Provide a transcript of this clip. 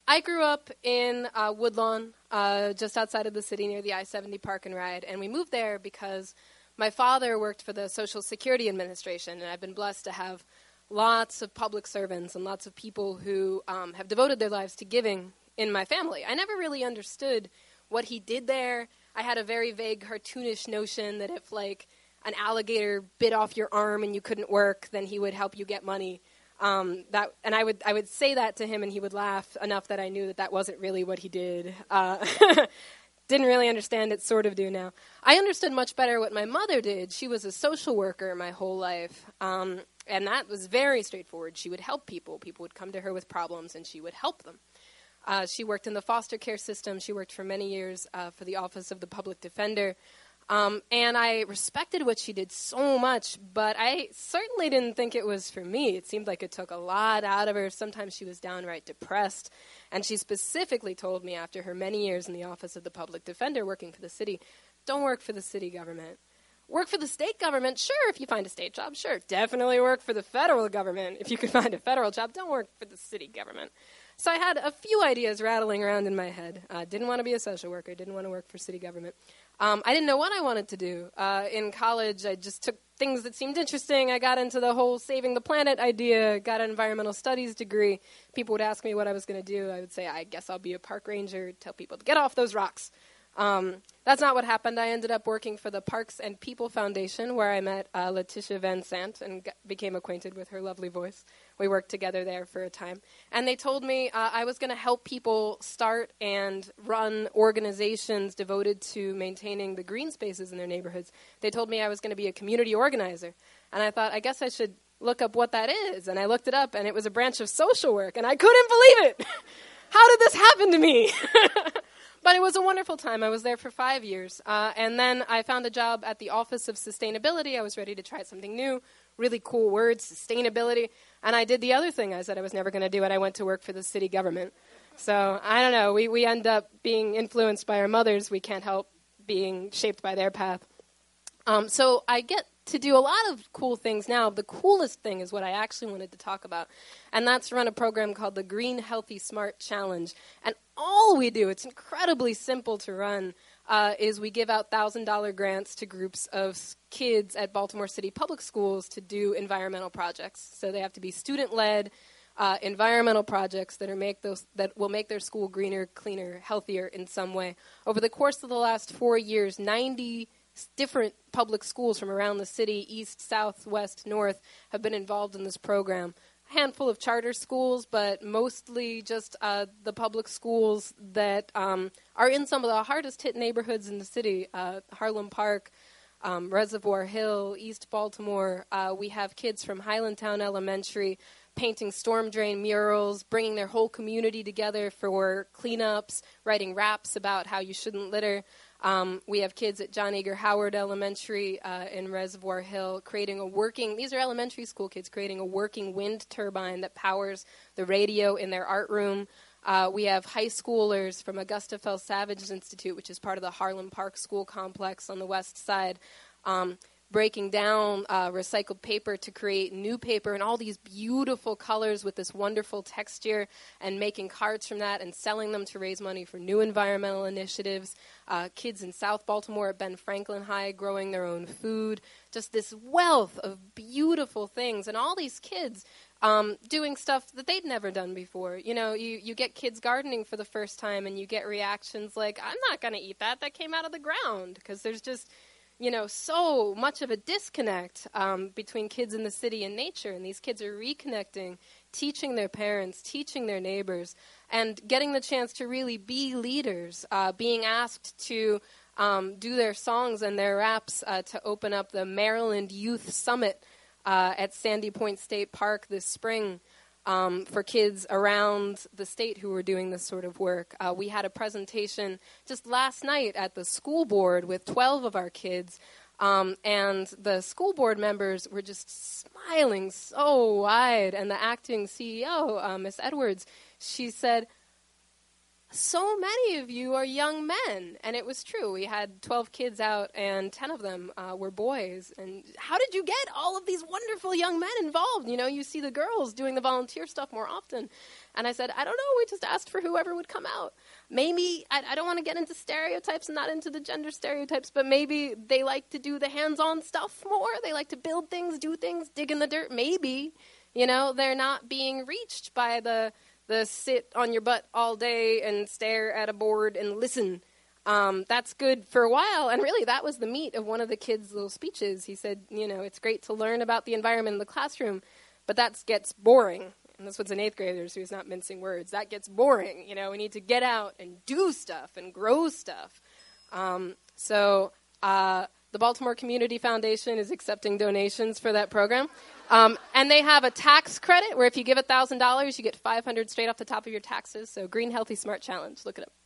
I grew up in Woodlawn, just outside of the city near the I-70 Park and Ride, and we moved there because my father worked for the Social Security Administration, and I've been blessed to have lots of public servants and lots of people who have devoted their lives to giving in my family. I never really understood what he did there. I had a very vague, cartoonish notion that if, like, an alligator bit off your arm and you couldn't work, then he would help you get money. And I would say that to him, and he would laugh enough that I knew that that wasn't really what he did. Didn't really understand it, sort of do now. I understood much better what my mother did. She was a social worker my whole life, and that was very straightforward. She would help people. People would come to her with problems, and she would help them. She worked in the foster care system. She worked for many years for the Office of the Public Defender. And I respected what she did so much, but I certainly didn't think it was for me. It seemed like it took a lot out of her. Sometimes she was downright depressed. And she specifically told me after her many years in the Office of the Public Defender working for the city, don't work for the city government. Work for the state government, sure, if you find a state job, sure. Definitely work for the federal government if you can find a federal job. Don't work for the city government. So I had a few ideas rattling around in my head. Didn't want to be a social worker, didn't want to work for city government. I didn't know what I wanted to do. In college, I just took things that seemed interesting. I got into the whole saving the planet idea, got an environmental studies degree. People would ask me what I was going to do. I would say, I guess I'll be a park ranger, tell people to get off those rocks. That's not what happened. I ended up working for the Parks and People Foundation, where I met Letitia Van Sant and became acquainted with her lovely voice. We worked together there for a time. And they told me I was going to help people start and run organizations devoted to maintaining the green spaces in their neighborhoods. They told me I was going to be a community organizer. And I thought, I guess I should look up what that is. And I looked it up, and it was a branch of social work. And I couldn't believe it. How did this happen to me? But it was a wonderful time. I was there for 5 years. And then I found a job at the Office of Sustainability. I was ready to try something new. Really cool word, sustainability. And I did the other thing I said I was never going to do, and I went to work for the city government. So I don't know. We end up being influenced by our mothers. We can't help being shaped by their path. So I get to do a lot of cool things now. The coolest thing is what I actually wanted to talk about, and that's run a program called the Green Healthy Smart Challenge. And all we do, it's incredibly simple to run, is we give out $1,000 grants to groups of kids at Baltimore City Public Schools to do environmental projects. So they have to be student-led environmental projects that will make their school greener, cleaner, healthier in some way. Over the course of the last 4 years, 90 different public schools from around the city, east, south, west, north, have been involved in this program. A handful of charter schools, but mostly just the public schools that are in some of the hardest hit neighborhoods in the city, Harlem Park, Reservoir Hill, East Baltimore. We have kids from Highlandtown Elementary painting storm drain murals, bringing their whole community together for cleanups, writing raps about how you shouldn't litter. We have kids at John Eager Howard Elementary in Reservoir Hill these are elementary school kids, creating a working wind turbine that powers the radio in their art room. We have high schoolers from Augusta Fell Savage Institute, which is part of the Harlem Park School Complex on the west side, breaking down recycled paper to create new paper in all these beautiful colors with this wonderful texture, and making cards from that and selling them to raise money for new environmental initiatives. Kids in South Baltimore at Ben Franklin High growing their own food. Just this wealth of beautiful things. And all these kids doing stuff that they'd never done before. You know, you get kids gardening for the first time, and you get reactions like, I'm not going to eat that. That came out of the ground. Because there's just, so much of a disconnect between kids in the city and nature. And these kids are reconnecting, teaching their parents, teaching their neighbors, and getting the chance to really be leaders, being asked to do their songs and their raps to open up the Maryland Youth Summit at Sandy Point State Park this spring for kids around the state who were doing this sort of work. We had a presentation just last night at the school board with 12 of our kids, and the school board members were just smiling so wide, and the acting CEO, Miss Edwards, she said, so many of you are young men. And it was true. We had 12 kids out, and 10 of them were boys. And how did you get all of these wonderful young men involved? You know, you see the girls doing the volunteer stuff more often. And I said, I don't know. We just asked for whoever would come out. Maybe, I don't want to get into stereotypes and not into the gender stereotypes, but maybe they like to do the hands-on stuff more. They like to build things, do things, dig in the dirt. Maybe, you know, they're not being reached by the sit on your butt all day and stare at a board and listen. That's good for a while. And really, that was the meat of one of the kids' little speeches. He said, you know, it's great to learn about the environment in the classroom, but that gets boring. And this was an 8th grader, so he's not mincing words. That gets boring. You know, we need to get out and do stuff and grow stuff. So the Baltimore Community Foundation is accepting donations for that program. And they have a tax credit where if you give $1,000, you get $500 straight off the top of your taxes. So Green, Healthy, Smart Challenge. Look it up.